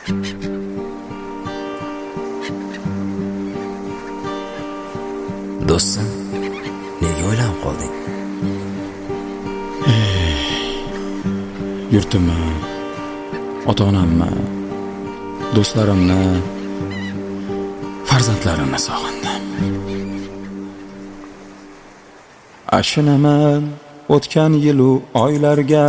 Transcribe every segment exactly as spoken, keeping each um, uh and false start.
Do'stim, nega o'ylanib qolding? Yurtimni, ota-onamni, do'stlarimni, farzandlarimni sog'indim. Ashinaman o'tgan yilu oylarga,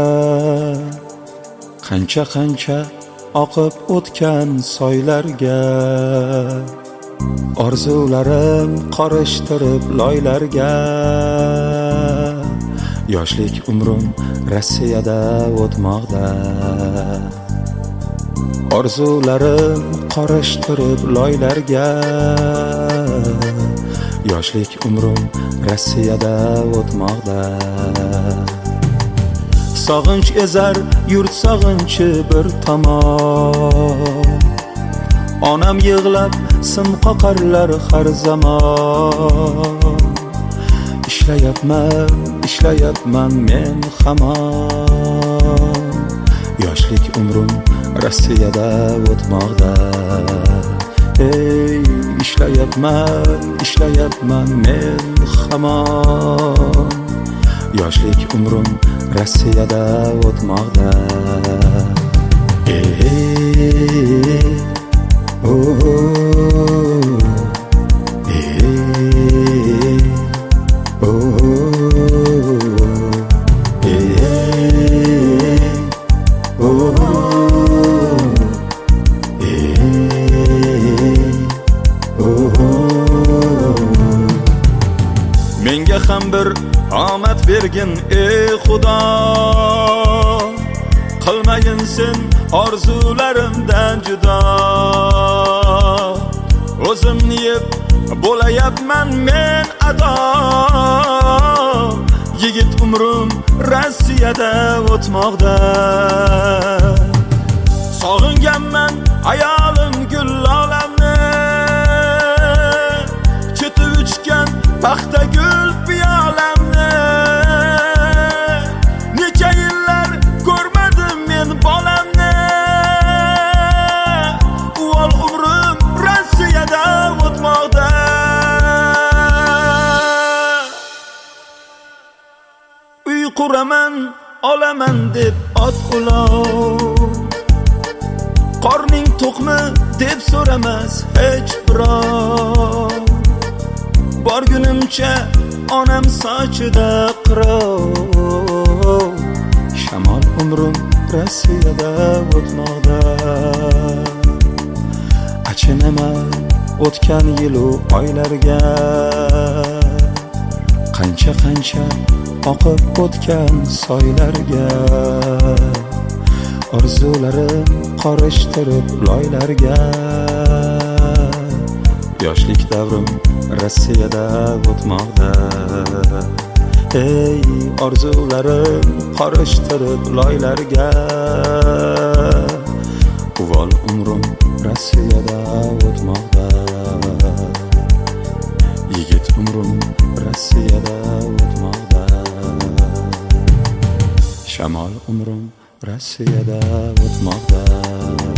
qancha-qancha oqib o'tgan soylarga, orzularim qorishtirib loylarga. Yoshlik umrim Rossiyada o'tmoqda, orzularim qorishtirib loylarga. Yoshlik umrim Rossiyada o'tmoqda. Sog'inch ezar yurt sog'inchi bir tomon, onam yig'lab sim qoqarlar har zamon. Ishlayapman, ishlayapman men hamon. Yoshlik umrim Rossiyada o'tmoqda. Ey, ishlayapman, ishlayapman men hamon. Yoshlik umrim Rossiyada o'tmoqda. Ey, oh, ey, oh, ey, oh, menga ham bir omad bergin ey Xudo, qilmagin sen orzularimdan judo. O'zimni yeb bo'layapman men ado, yigit umrim Rossiyada o'tmoqda. Sog'inganman ayolim gul olamni, cheti uchgan paxta gul piyolamni. Necha yillar ko'rmadim men bolamni, uvol umrim Rossiyada o'tmoqda. Uy quraman, olaman deb ot ulov, qorning to'qmi deb so'ramas hech birov. Borgunimcha onam sochida qirov, shamol umrim Rossiyada o'tmoqda. Achinaman o'tgan yilu oylarga, qancha-qancha oqib o'tgan soylarga, orzularim qorishtirib loylarga. Yoshlik davrim Rossiyada o'tmoqda. Ey, orzularim qorishtirib loylarga. Uvol umrim Rossiyada o'tmoqda. Yigit umrim Rossiyada o'tmoqda. Shamol umrim Rossiyada o'tmoqda.